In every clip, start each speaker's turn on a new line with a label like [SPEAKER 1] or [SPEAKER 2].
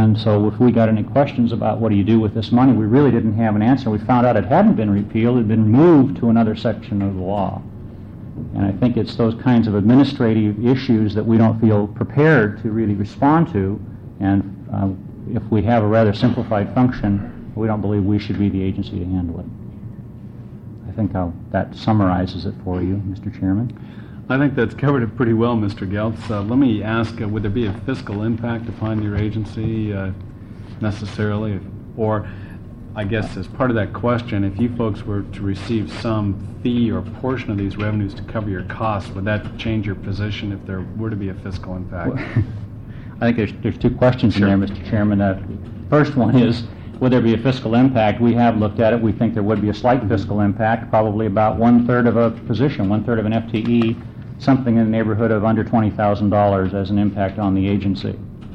[SPEAKER 1] And so if we got any questions about what do you do with this money, we really didn't have an answer. We found out it hadn't been repealed, it had been moved to another section of the law. And I think it's those kinds of administrative issues that we don't feel prepared to really respond to. And if we have a rather simplified function, we don't believe we should be the agency to handle it. I think that summarizes it for you, Mr. Chairman.
[SPEAKER 2] I think that's covered it pretty well, Mr. Geltz. Let me ask, would there be a fiscal impact upon your agency necessarily? Or, I guess as part of that question, if you folks were to receive some fee or portion of these revenues to cover your costs, would that change your position if there were to be a fiscal impact?
[SPEAKER 1] Well, I think there's two questions in there, Mr. Chairman. The first one is, would there be a fiscal impact? We have looked at it. We think there would be a slight fiscal impact, probably about 1/3 of a position, 1/3 of an FTE, something in the neighborhood of under $20,000 as an impact on the agency.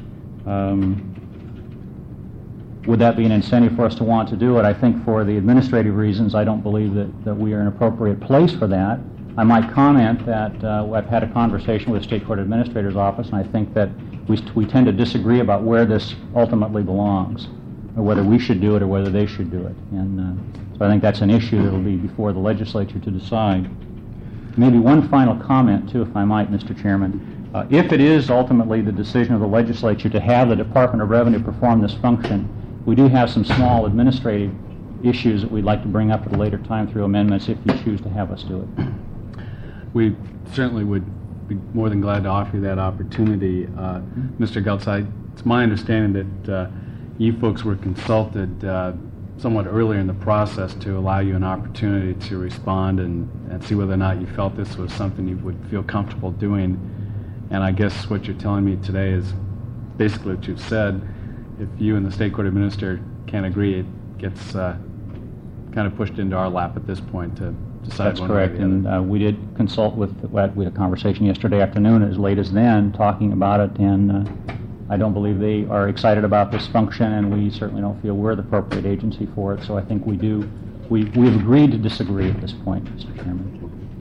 [SPEAKER 1] Would that be an incentive for us to want to do it? I think for the administrative reasons, I don't believe that we are an appropriate place for that. I might comment that I've had a conversation with the State Court Administrator's Office, and I think that we tend to disagree about where this ultimately belongs, or whether we should do it or whether they should do it. And so I think that's an issue that will be before the legislature to decide. Maybe one final comment, too, if I might, Mr. Chairman. If it is ultimately the decision of the legislature to have the Department of Revenue perform this function, we do have some small administrative issues that we'd like to bring up at a later time through amendments if you choose to have us do it.
[SPEAKER 2] We certainly would be more than glad to offer you that opportunity. Mr. Geltz, it's my understanding that you folks were consulted somewhat earlier in the process to allow you an opportunity to respond and see whether or not you felt this was something you would feel comfortable doing. And I guess what you're telling me today is basically what you've said. If you and the State Court Administrator can't agree, it gets kind of pushed into our lap at this point to decide.
[SPEAKER 1] That's correct, and we did consult we had a conversation yesterday afternoon as late as then talking about it, and I don't believe they are excited about this function, and we certainly don't feel we're the appropriate agency for it, so I think we've agreed to disagree at this point, Mr. Chairman.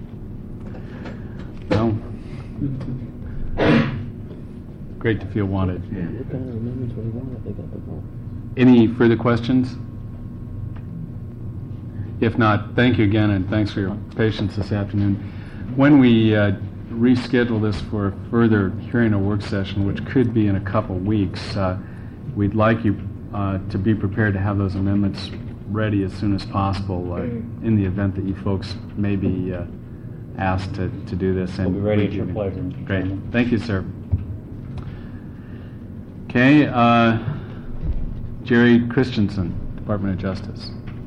[SPEAKER 2] Well, great to feel wanted. Any further questions? If not, thank you again, and thanks for your patience this afternoon. When we reschedule this for a further hearing or work session, which could be in a couple weeks, we'd like you to be prepared to have those amendments ready as soon as possible in the event that you folks may be asked to do this.
[SPEAKER 1] We'll be ready at your pleasure, Mr.
[SPEAKER 2] Great.
[SPEAKER 1] Chairman.
[SPEAKER 2] Thank you, sir. Okay, Jerry Christensen, Department of Justice.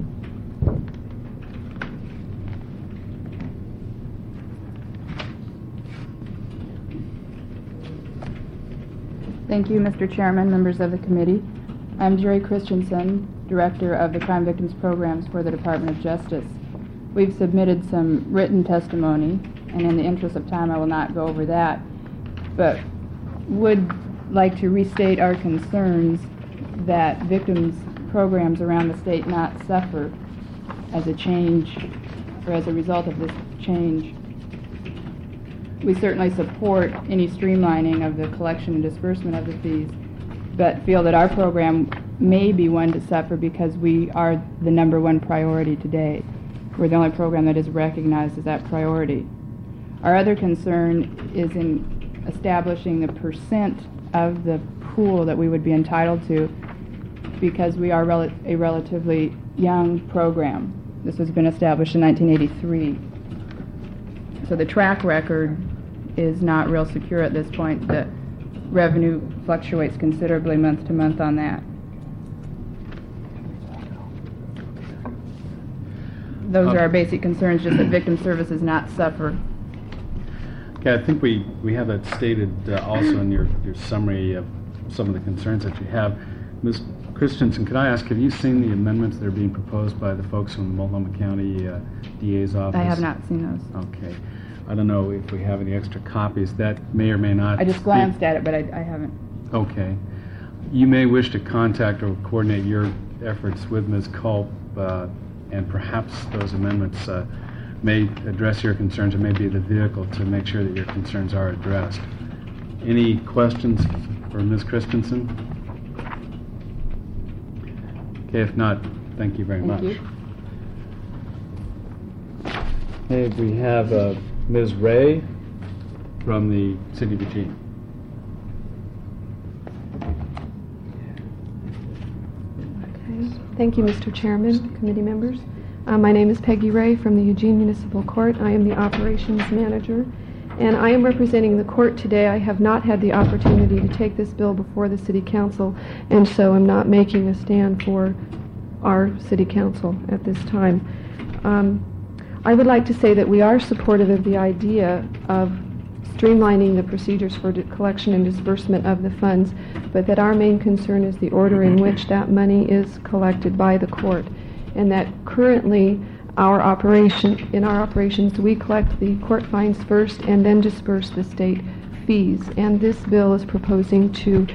[SPEAKER 3] Thank you, Mr. Chairman, members of the committee. I'm Jerry Christensen, Director of the Crime Victims Programs for the Department of Justice. We've submitted some written testimony, and in the interest of time, I will not go over that, but would like to restate our concerns that victims programs around the state not suffer as a change or as a result of this change. We certainly support any streamlining of the collection and disbursement of the fees, but feel that our program may be one to suffer because we are the #1 priority today. We're the only program that is recognized as that priority. Our other concern is in establishing the percent of the pool that we would be entitled to because we are a relatively young program. This has been established in 1983. So the track record is not real secure at this point. The revenue fluctuates considerably month to month on that. Those are our basic concerns, just that victim services not suffer.
[SPEAKER 2] Okay, I think we have that stated also in your summary of some of the concerns that you have. Ms. Christensen, could I ask, have you seen the amendments that are being proposed by the folks from the Multnomah County DA's office?
[SPEAKER 3] I have not seen those.
[SPEAKER 2] Okay. I don't know if we have any extra copies. That may or may not...
[SPEAKER 3] I just glanced at it, but I haven't.
[SPEAKER 2] Okay. You may wish to contact or coordinate your efforts with Ms. Culp, and perhaps those amendments may address your concerns and may be the vehicle to make sure that your concerns are addressed. Any questions for Ms. Christensen? Okay, if not, thank you very much.
[SPEAKER 3] Thank you.
[SPEAKER 2] Okay, we have Ms. Ray from the City of Eugene.
[SPEAKER 4] Thank you, Mr. Chairman, committee members. My name is Peggy Ray from the Eugene Municipal Court. I am the operations manager, and I am representing the court today. I have not had the opportunity to take this bill before the City Council, and so I'm not making a stand for our City Council at this time. I would like to say that we are supportive of the idea of streamlining the procedures for collection and disbursement of the funds, but that our main concern is the order in which that money is collected by the court, and that currently in our operations we collect the court fines first and then disperse the state fees, and this bill is proposing to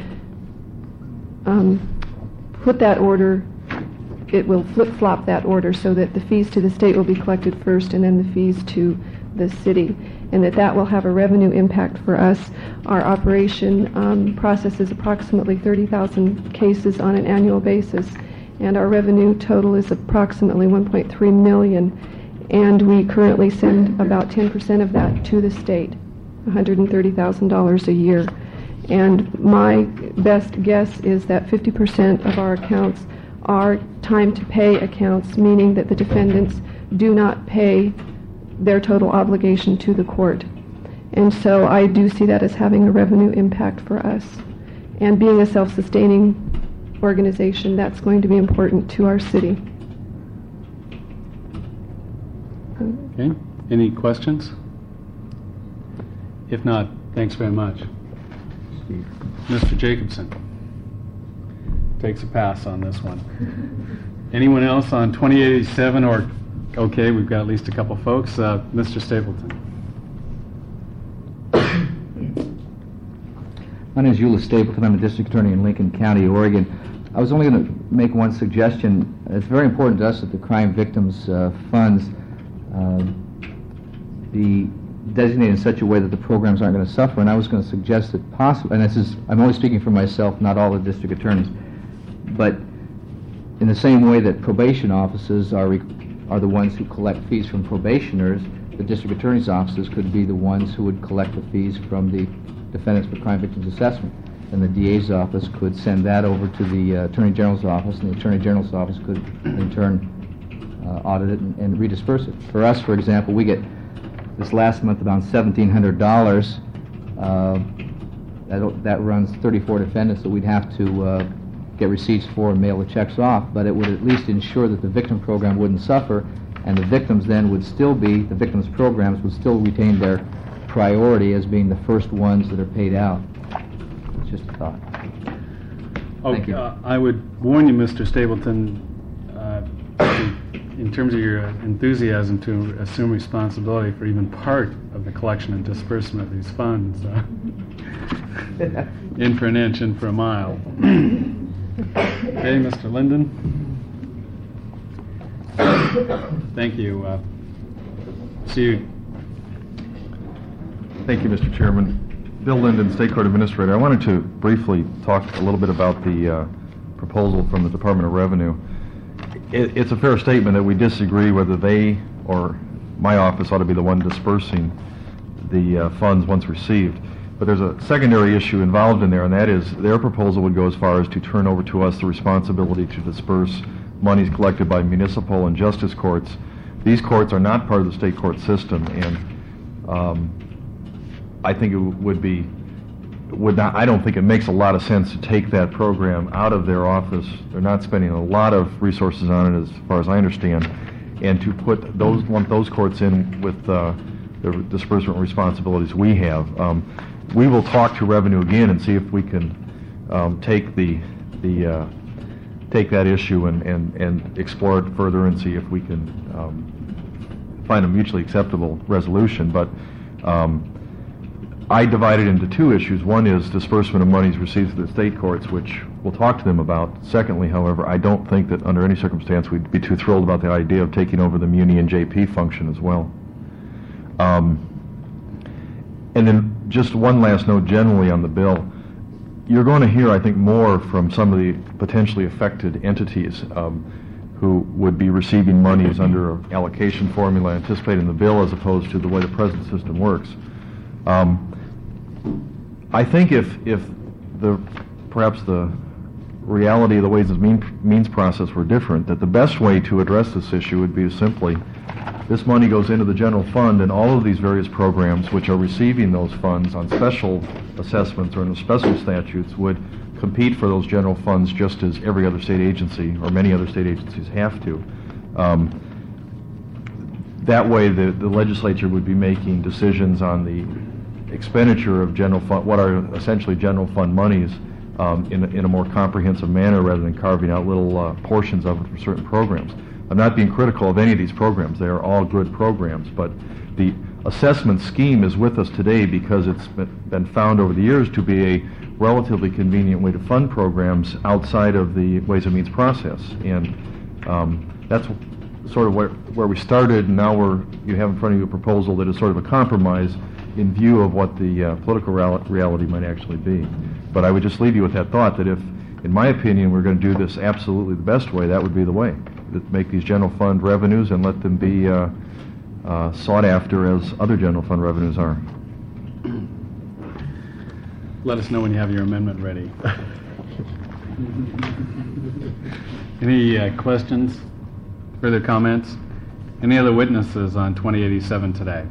[SPEAKER 4] put that order. It will flip-flop that order so that the fees to the state will be collected first and then the fees to the city, and that will have a revenue impact for us. Our operation processes approximately 30,000 cases on an annual basis, and our revenue total is approximately $1.3 million, and we currently send about 10% of that to the state, $130,000 a year. And my best guess is that 50% of our accounts are time-to-pay accounts, meaning that the defendants do not pay their total obligation to the court. And so I do see that as having a revenue impact for us. And being a self-sustaining organization, that's going to be important to our city.
[SPEAKER 2] Okay, any questions? If not, thanks very much. Mr. Jacobson takes a pass on this one. Anyone else on 2087 or, okay, we've got at least a couple folks. Mr. Stapleton.
[SPEAKER 5] My name is Eula Stapleton. I'm a district attorney in Lincoln County, Oregon. I was only going to make one suggestion. It's very important to us that the crime victims' funds be designated in such a way that the programs aren't going to suffer. And I was going to suggest that possibly, and this is, I'm only speaking for myself, not all the district attorneys, but in the same way that probation offices are the ones who collect fees from probationers, the district attorney's offices could be the ones who would collect the fees from the defendants for crime victims assessment. And the DA's office could send that over to the Attorney General's office, and the Attorney General's office could in turn audit it and redisperse it. For us, for example, we get this last month about $1,700. That runs 34 defendants that we'd have to get receipts for and mail the checks off, but it would at least ensure that the victim program wouldn't suffer, and the victims then would still be, the victims programs would still retain their priority as being the first ones that are paid out. It's just a thought. Thank you.
[SPEAKER 2] I would warn you, Mr. Stapleton, in terms of your enthusiasm to assume responsibility for even part of the collection and disbursement of these funds, in for an inch, in for a mile. Okay, Mr. Linden. Thank you. See you.
[SPEAKER 6] Thank you, Mr. Chairman. Bill Linden, State Court Administrator. I wanted to briefly talk a little bit about the proposal from the Department of Revenue. It's a fair statement that we disagree whether they or my office ought to be the one dispersing the funds once received. But there's a secondary issue involved in there, and that is their proposal would go as far as to turn over to us the responsibility to disperse monies collected by municipal and justice courts. These courts are not part of the state court system, and I think it I don't think it makes a lot of sense to take that program out of their office. They're not spending a lot of resources on it, as far as I understand, and to lump those courts in with the disbursement responsibilities we have. We will talk to Revenue again and see if we can take that issue and explore it further and see if we can find a mutually acceptable resolution. But I divide it into two issues. One is disbursement of monies received to the state courts, which we'll talk to them about. Secondly, however, I don't think that under any circumstance we'd be too thrilled about the idea of taking over the Muni and JP function as well. And then just one last note generally on the bill. you're going to hear, I think, more from some of the potentially affected entities who would be receiving monies under an allocation formula anticipated in the bill as opposed to the way the present system works. I think if perhaps the reality of the Ways and Means process were different, that the best way to address this issue would be to simply, this money goes into the general fund, and all of these various programs which are receiving those funds on special assessments or in special statutes would compete for those general funds just as every other state agency or many other state agencies have to. That way the legislature would be making decisions on the expenditure of general fund, what are essentially general fund monies, in a more comprehensive manner rather than carving out little portions of it for certain programs. I'm not being critical of any of these programs. They are all good programs, but the assessment scheme is with us today because it's been found over the years to be a relatively convenient way to fund programs outside of the Ways and Means process. And that's sort of where we started, and now you have in front of you a proposal that is sort of a compromise in view of what the political reality might actually be. But I would just leave you with that thought that if, in my opinion, we're going to do this absolutely the best way, that would be the way. Make these general fund revenues and let them be sought after as other general fund revenues are.
[SPEAKER 2] Let us know when you have your amendment ready. Any questions? Further comments? Any other witnesses on 2087 today?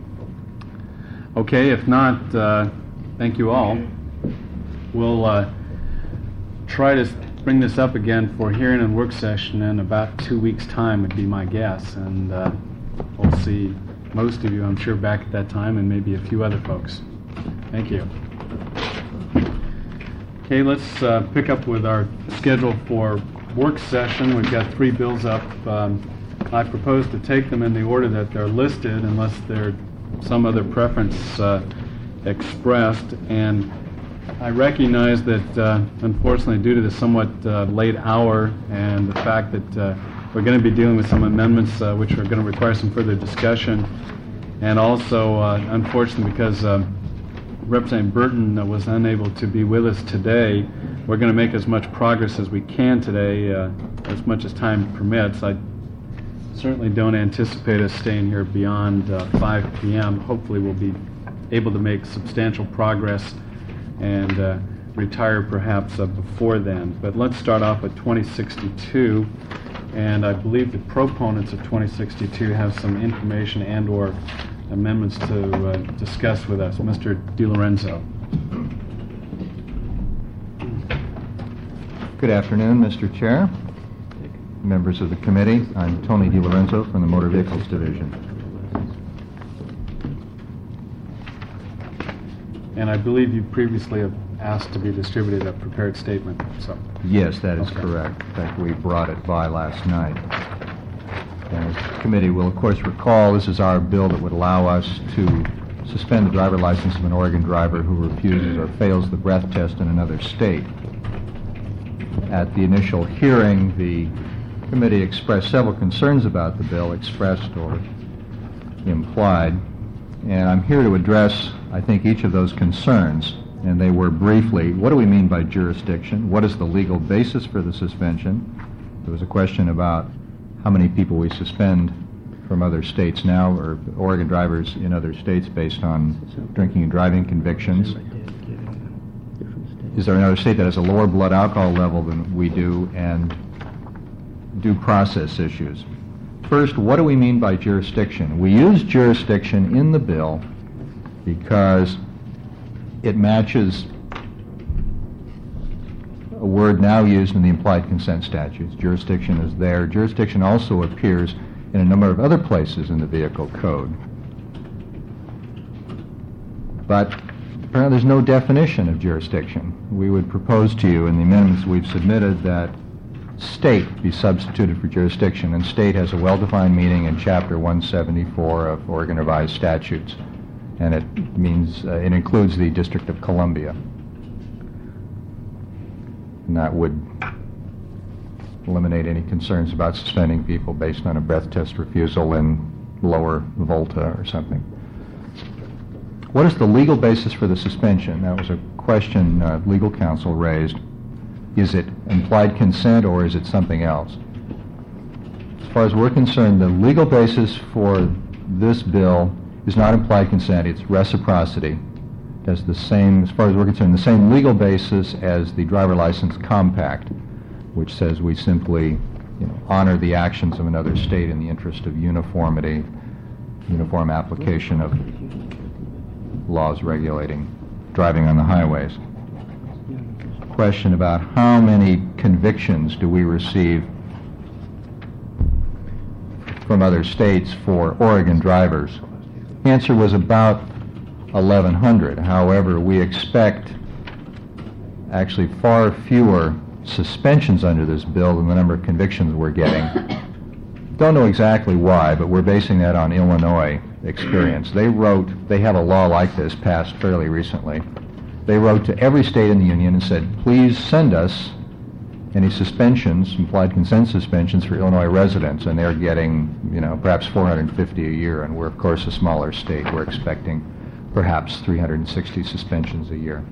[SPEAKER 2] Okay, if not, thank you all. We'll try to bring this up again for hearing and work session in about 2 weeks' time would be my guess, and we'll see most of you, I'm sure, back at that time, and maybe a few other folks. Thank you. Okay, let's pick up with our schedule for work session. We've got 3 bills up. I propose to take them in the order that they're listed unless there's some other preference expressed, and I recognize that unfortunately due to the somewhat late hour and the fact that we're going to be dealing with some amendments which are going to require some further discussion, and also unfortunately because Representative Burton was unable to be with us today, we're going to make as much progress as we can today, as much as time permits. I certainly don't anticipate us staying here beyond 5 p.m. Hopefully we'll be able to make substantial progress and retire perhaps before then. But let's start off with 2062, and I believe the proponents of 2062 have some information and or amendments to discuss with us. Mr. DiLorenzo.
[SPEAKER 7] Good afternoon, Mr. Chair, members of the committee. I'm Tony DiLorenzo from the Motor Vehicles Division.
[SPEAKER 2] And I believe you previously have asked to be distributed a prepared statement. So.
[SPEAKER 7] Yes, that is
[SPEAKER 2] Okay.
[SPEAKER 7] correct. In fact, we brought it by last night. And the committee will, of course, recall this is our bill that would allow us to suspend the driver license of an Oregon driver who refuses or fails the breath test in another state. At the initial hearing, the committee expressed several concerns about the bill, expressed or implied, and I'm here to address, I think, each of those concerns. And they were briefly, what do we mean by jurisdiction? What is the legal basis for the suspension? There was a question about how many people we suspend from other states now, or Oregon drivers in other states based on drinking and driving convictions. Is there another state that has a lower blood alcohol level than we do, and due process issues? First, what do we mean by jurisdiction? We use jurisdiction in the bill because it matches a word now used in the implied consent statutes. Jurisdiction is there. Jurisdiction also appears in a number of other places in the vehicle code. But apparently there's no definition of jurisdiction. We would propose to you in the amendments we've submitted that state be substituted for jurisdiction, and state has a well-defined meaning in Chapter 174 of Oregon Revised Statutes, and it means it includes the District of Columbia. And that would eliminate any concerns about suspending people based on a breath test refusal in lower Volta or something. What is the legal basis for the suspension? That was a question legal counsel raised. Is it implied consent or is it something else? As far as we're concerned, the legal basis for this bill is not implied consent, it's reciprocity. It has the same, as far as we're concerned, the same legal basis as the driver license compact, which says we simply honor the actions of another state in the interest of uniformity, uniform application of laws regulating driving on the highways. Question about how many convictions do we receive from other states for Oregon drivers? Answer was about 1,100. However, we expect actually far fewer suspensions under this bill than the number of convictions we're getting. Don't know exactly why, but we're basing that on Illinois experience. They have a law like this passed fairly recently. They wrote to every state in the union and said, please send us any suspensions, implied consent suspensions for Illinois residents, and they're getting, perhaps 450 a year, and we're, of course, a smaller state. We're expecting perhaps 360 suspensions a year,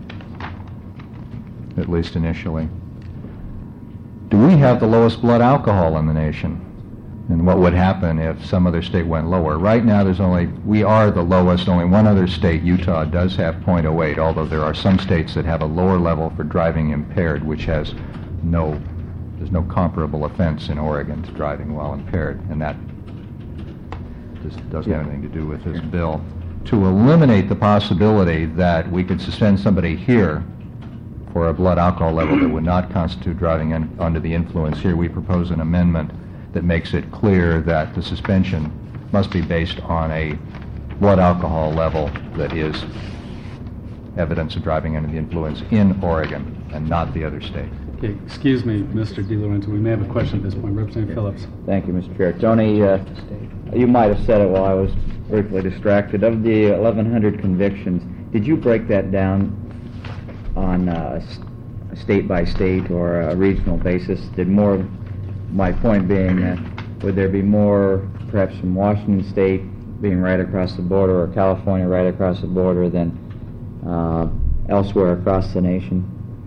[SPEAKER 7] at least initially. Do we have the lowest blood alcohol in the nation? And what would happen if some other state went lower? Right now, we are the lowest. Only one other state, Utah, does have .08, although there are some states that have a lower level for driving impaired, which there's no comparable offense in Oregon to driving while impaired, and that just doesn't have anything to do with this bill. To eliminate the possibility that we could suspend somebody here for a blood alcohol level that would not constitute driving under the influence, here we propose an amendment that makes it clear that the suspension must be based on a blood alcohol level that is evidence of driving under the influence in Oregon and not the other state.
[SPEAKER 2] Okay, excuse me, Mr. DiLorenzo, we may have a question at this point. Representative Phillips.
[SPEAKER 8] Thank you, Mr. Chair. Tony, you might have said it while I was briefly distracted. Of the 1,100 convictions, did you break that down on a state by state or a regional basis? My point being, would there be more perhaps from Washington State being right across the border or California right across the border than elsewhere across the nation?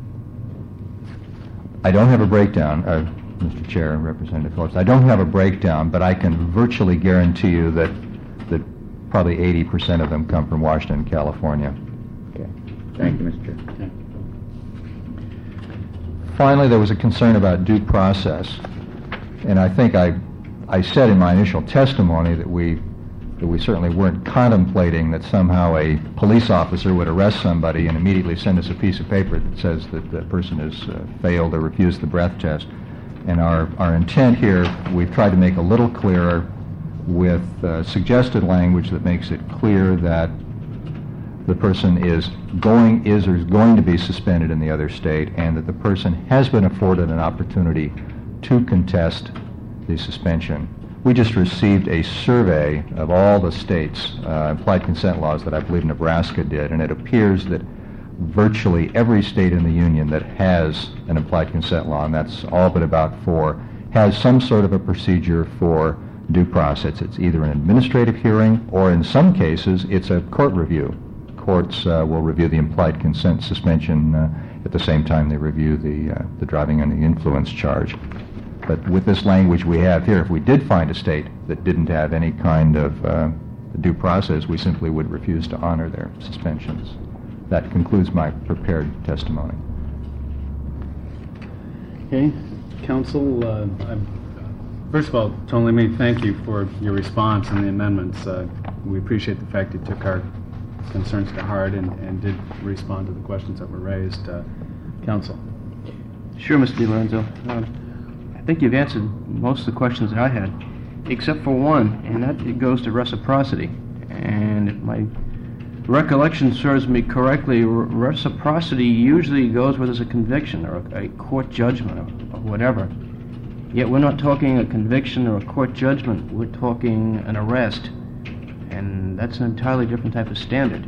[SPEAKER 7] I don't have a breakdown, Mr. Chair, Representative Phillips. I don't have a breakdown, but I can virtually guarantee you that probably 80% of them come from Washington and California.
[SPEAKER 8] Okay. Thank you, Mr. Chair.
[SPEAKER 2] Okay.
[SPEAKER 7] Finally, there was a concern about due process, and I think I said in my initial testimony that we certainly weren't contemplating that somehow a police officer would arrest somebody and immediately send us a piece of paper that says that the person has failed or refused the breath test. And our intent here, we've tried to make a little clearer with suggested language that makes it clear that the person is going to be suspended in the other state, and that the person has been afforded an opportunity to contest the suspension. We just received a survey of all the states' implied consent laws that I believe Nebraska did, and it appears that virtually every state in the union that has an implied consent law, and that's all but about 4, has some sort of a procedure for due process. It's either an administrative hearing, or in some cases, it's a court review. Courts will review the implied consent suspension at the same time they review the driving under the influence charge. But with this language we have here, if we did find a state that didn't have any kind of due process, we simply would refuse to honor their suspensions. That concludes my prepared testimony.
[SPEAKER 2] Okay, Council, first of all, Tony, let me thank you for your response and the amendments. We appreciate the fact you took our concerns to heart and did respond to the questions that were raised. Council.
[SPEAKER 9] Sure, Mr. DiLorenzo. I think you've answered most of the questions that I had, except for one, and that it goes to reciprocity. And if my recollection serves me correctly, reciprocity usually goes where there's a conviction or a court judgment or whatever. Yet we're not talking a conviction or a court judgment, we're talking an arrest. And that's an entirely different type of standard.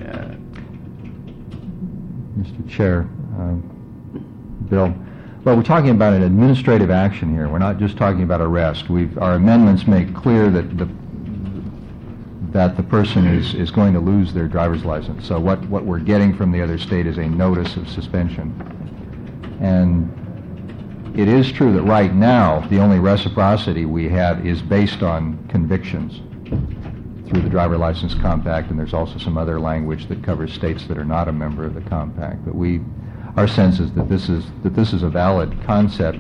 [SPEAKER 7] Mr. Chair, Bill, well, we're talking about an administrative action here. We're not just talking about arrest. Our amendments make clear that that the person is going to lose their driver's license. So what we're getting from the other state is a notice of suspension. And it is true that right now, the only reciprocity we have is based on convictions through the Driver License Compact, and there's also some other language that covers states that are not a member of the compact. But our sense is that this is a valid concept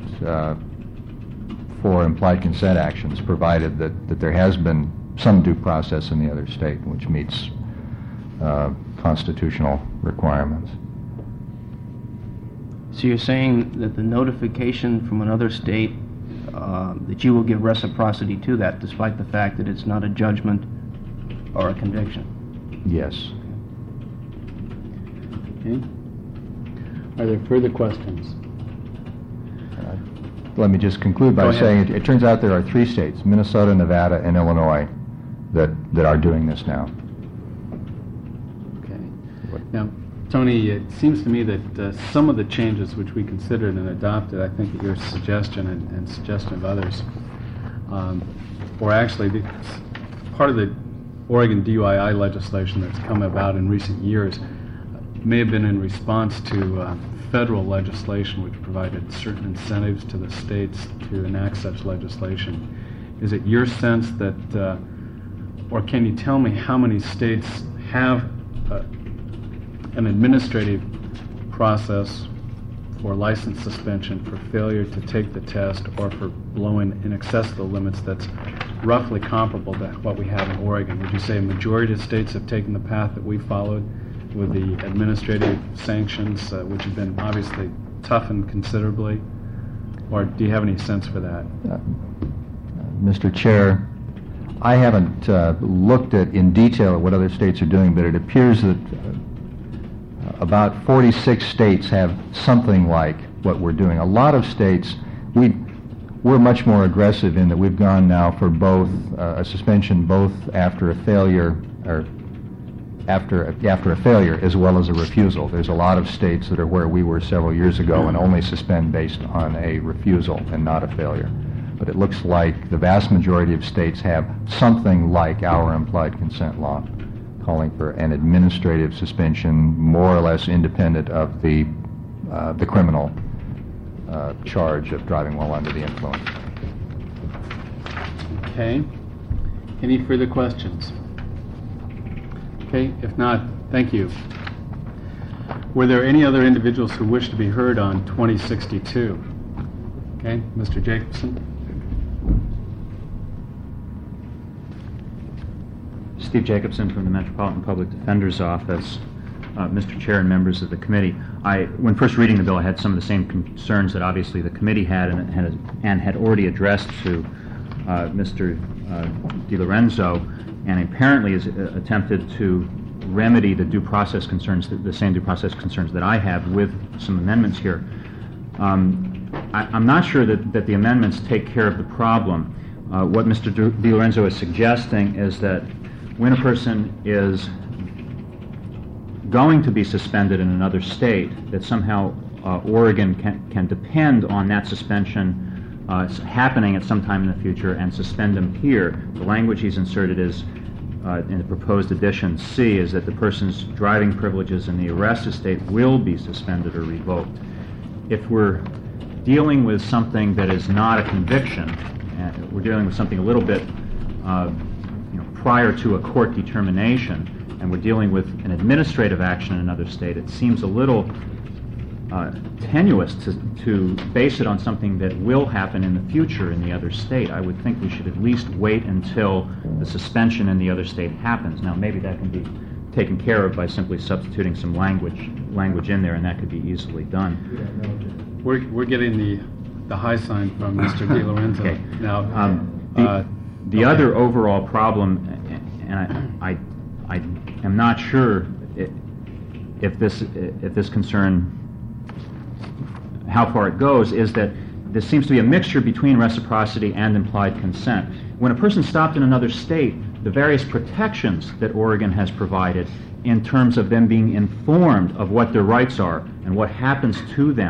[SPEAKER 7] for implied consent actions, provided that there has been some due process in the other state which meets constitutional requirements.
[SPEAKER 9] So you're saying that the notification from another state, that you will give reciprocity to that, despite the fact that it's not a judgment or a conviction?
[SPEAKER 7] Yes.
[SPEAKER 2] Okay. Are there further questions?
[SPEAKER 7] Let me just conclude by saying it turns out there are 3 states, Minnesota, Nevada, and Illinois, that are doing this now.
[SPEAKER 2] Okay. Now, Tony, it seems to me that some of the changes which we considered and adopted, I think at your suggestion and suggestion of others, or actually part of the Oregon DUII legislation that's come about in recent years may have been in response to federal legislation which provided certain incentives to the states to enact such legislation. Is it your sense that, or can you tell me how many states have an administrative process for license suspension for failure to take the test or for blowing in excess of the limits that's roughly comparable to what we have in Oregon? Would you say a majority of states have taken the path that we followed with the administrative sanctions, which have been obviously toughened considerably? Or do you have any sense for that?
[SPEAKER 7] Mr. Chair, I haven't looked at in detail at what other states are doing, but it appears that about 46 states have something like what we're doing. A lot of states, we're much more aggressive in that we've gone now for both a suspension both after a failure or after a failure as well as a refusal. There's a lot of states that are where we were several years ago and only suspend based on a refusal and not a failure. But it looks like the vast majority of states have something like our implied consent law, calling for an administrative suspension more or less independent of the criminal charge of driving while under the influence.
[SPEAKER 2] Okay. Any further questions? Okay, if not, thank you. Were there any other individuals who wish to be heard on 2062? Okay, Mr. Jacobson.
[SPEAKER 10] Steve Jacobson from the Metropolitan Public Defender's Office. Mr. Chair and members of the committee, when first reading the bill, I had some of the same concerns that obviously the committee had and had already addressed to Mr. DiLorenzo, and apparently has attempted to remedy the due process concerns, the same due process concerns that I have with some amendments here. I'm not sure that the amendments take care of the problem. What Mr. DiLorenzo is suggesting is that when a person is going to be suspended in another state, that somehow Oregon can depend on that suspension happening at some time in the future and suspend them here. The language he's inserted is, in the proposed addition C, is that the person's driving privileges in the arrested state will be suspended or revoked. If we're dealing with something that is not a conviction, we're dealing with something a little bit prior to a court determination, and we're dealing with an administrative action in another state, it seems a little tenuous to base it on something that will happen in the future in the other state. I would think we should at least wait until the suspension in the other state happens. Now, maybe that can be taken care of by simply substituting some language in there, and that could be easily done.
[SPEAKER 2] We're getting the high sign from Mr. DiLorenzo.
[SPEAKER 10] Okay.
[SPEAKER 2] Now,
[SPEAKER 10] the
[SPEAKER 2] okay.
[SPEAKER 10] other overall problem, and I am not sure if this concern, how far it goes, is that there seems to be a mixture between reciprocity and implied consent. When a person stopped in another state, the various protections that Oregon has provided in terms of them being informed of what their rights are and what happens to them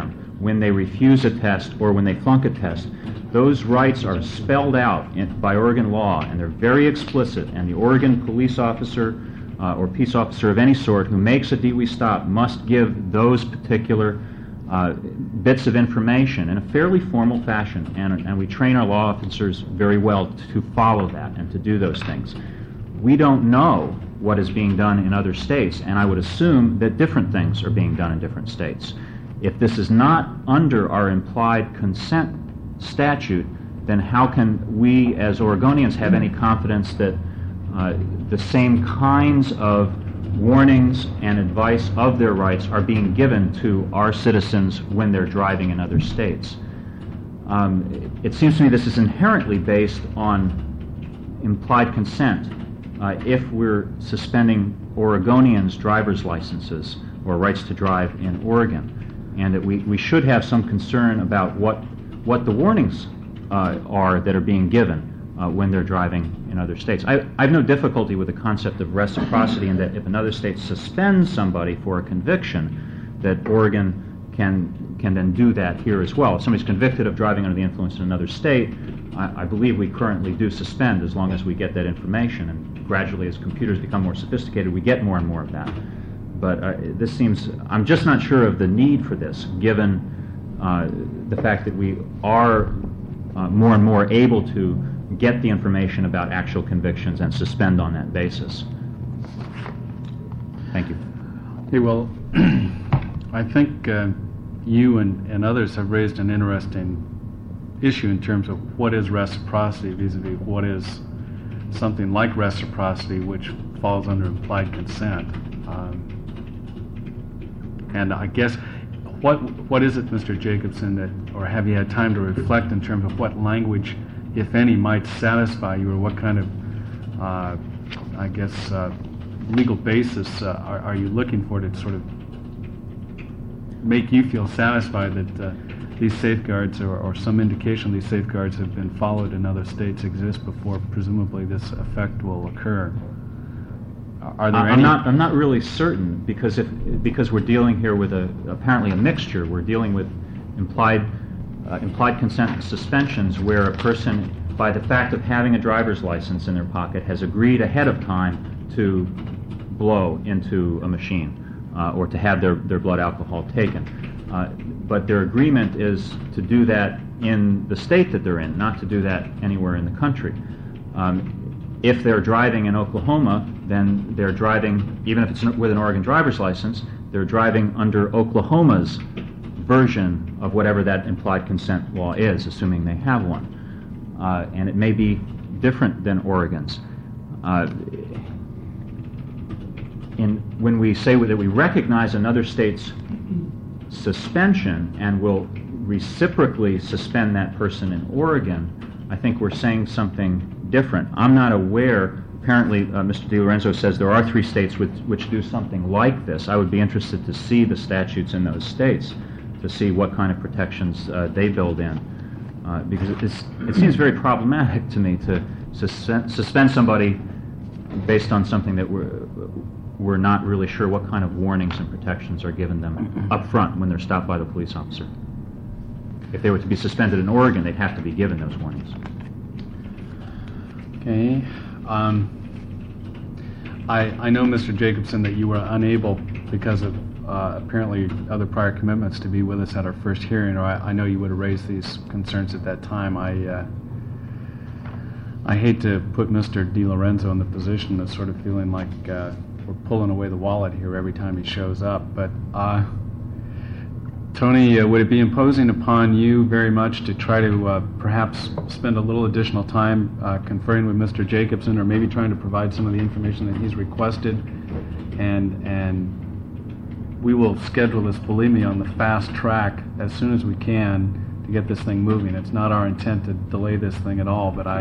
[SPEAKER 10] when they refuse a test or when they flunk a test. Those rights are spelled out by Oregon law, and they're very explicit, and the Oregon police officer or peace officer of any sort who makes a DWI stop must give those particular bits of information in a fairly formal fashion, and we train our law officers very well to follow that and to do those things. We don't know what is being done in other states, and I would assume that different things are being done in different states. If this is not under our implied consent statute, then how can we as Oregonians have any confidence that the same kinds of warnings and advice of their rights are being given to our citizens when they're driving in other states? It seems to me this is inherently based on implied consent. If we're suspending Oregonians' driver's licenses or rights to drive in Oregon, and that we should have some concern about what the warnings are that are being given when they're driving in other states. I have no difficulty with the concept of reciprocity in that if another state suspends somebody for a conviction, that Oregon can then do that here as well. If somebody's convicted of driving under the influence in another state, I believe we currently do suspend as long as we get that information, and gradually as computers become more sophisticated, we get more and more of that. But this seems, I'm just not sure of the need for this, given the fact that we are more and more able to get the information about actual convictions and suspend on that basis. Thank you.
[SPEAKER 2] Okay, well, I think you and others have raised an interesting issue in terms of what is reciprocity vis-a-vis what is something like reciprocity, which falls under implied consent. And I guess, what is it, Mr. Jacobson, that, or have you had time to reflect in terms of what language, if any, might satisfy you, or what kind of, I guess, legal basis are you looking for to sort of make you feel satisfied that these safeguards or some indication these safeguards have been followed in other states exist before presumably this effect will occur? Are there any?
[SPEAKER 10] I'm not really certain, because we're dealing here with apparently a mixture. We're dealing with implied consent suspensions where a person, by the fact of having a driver's license in their pocket, has agreed ahead of time to blow into a machine or to have their blood alcohol taken. But their agreement is to do that in the state that they're in, not to do that anywhere in the country. If they're driving in Oklahoma, then they're driving, even if it's with an Oregon driver's license, they're driving under Oklahoma's version of whatever that implied consent law is, assuming they have one. And it may be different than Oregon's. When we say that we recognize another state's suspension and will reciprocally suspend that person in Oregon, I think we're saying something different. I'm not aware, apparently Mr. DiLorenzo says there are 3 states which do something like this. I would be interested to see the statutes in those states to see what kind of protections they build in. Because it seems very problematic to me to suspend somebody based on something that we're not really sure what kind of warnings and protections are given them up front when they're stopped by the police officer. If they were to be suspended in Oregon, they'd have to be given those warnings.
[SPEAKER 2] Okay. I know, Mr. Jacobson, that you were unable, because of apparently other prior commitments, to be with us at our first hearing, or I know you would have raised these concerns at that time. I hate to put Mr. DiLorenzo in the position of sort of feeling like we're pulling away the wallet here every time he shows up, but Tony, would it be imposing upon you very much to try to perhaps spend a little additional time conferring with Mr. Jacobson, or maybe trying to provide some of the information that he's requested, and we will schedule this, believe me, on the fast track as soon as we can to get this thing moving. It's not our intent to delay this thing at all, but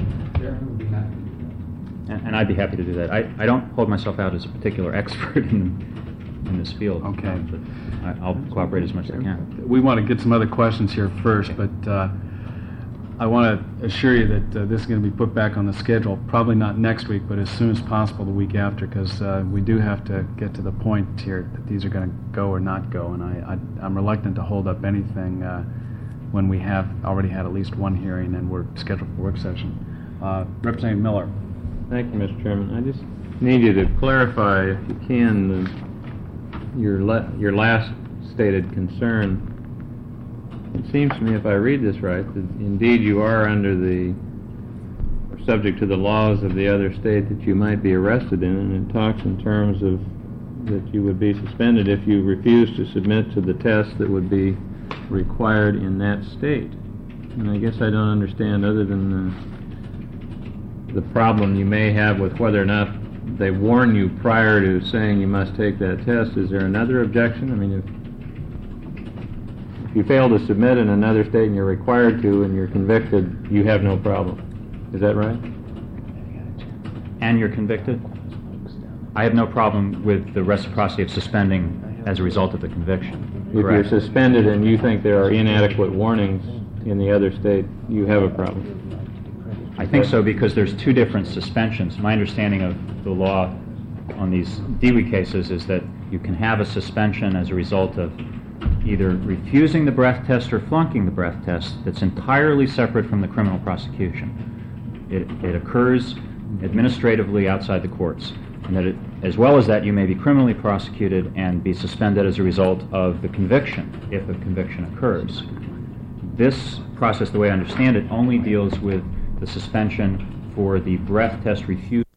[SPEAKER 10] And I'd be happy to do that. I don't hold myself out as a particular expert in this field.
[SPEAKER 2] Okay.
[SPEAKER 10] But I'll cooperate as much as I can.
[SPEAKER 2] We want to get some other questions here first, but I want to assure you that this is going to be put back on the schedule, probably not next week, but as soon as possible the week after, because we do have to get to the point here that these are going to go or not go, and I'm reluctant to hold up anything when we have already had at least one hearing and we're scheduled for work session. Representative Miller.
[SPEAKER 11] Thank you, Mr. Chairman. I just need you to clarify, if you can, your last stated concern. It seems to me, if I read this right, that indeed you are under the, or subject to the laws of the other state that you might be arrested in, and it talks in terms of that you would be suspended if you refuse to submit to the test that would be required in that state. And I guess I don't understand, other than the problem you may have with whether or not they warn you prior to saying you must take that test. Is there another objection? I mean, if you fail to submit in another state and you're required to and you're convicted, you have no problem. Is that right?
[SPEAKER 10] And you're convicted? I have no problem with the reciprocity of suspending as a result of the conviction.
[SPEAKER 11] If
[SPEAKER 10] Correct.
[SPEAKER 11] you're suspended and you think there are inadequate warnings in the other state, you have a problem.
[SPEAKER 10] I think so, because there's two different suspensions. My understanding of the law on these DWI cases is that you can have a suspension as a result of either refusing the breath test or flunking the breath test that's entirely separate from the criminal prosecution. It occurs administratively outside the courts, and that as well as that, you may be criminally prosecuted and be suspended as a result of the conviction, if a conviction occurs. This process, the way I understand it, only deals with the suspension for the breath test refusal.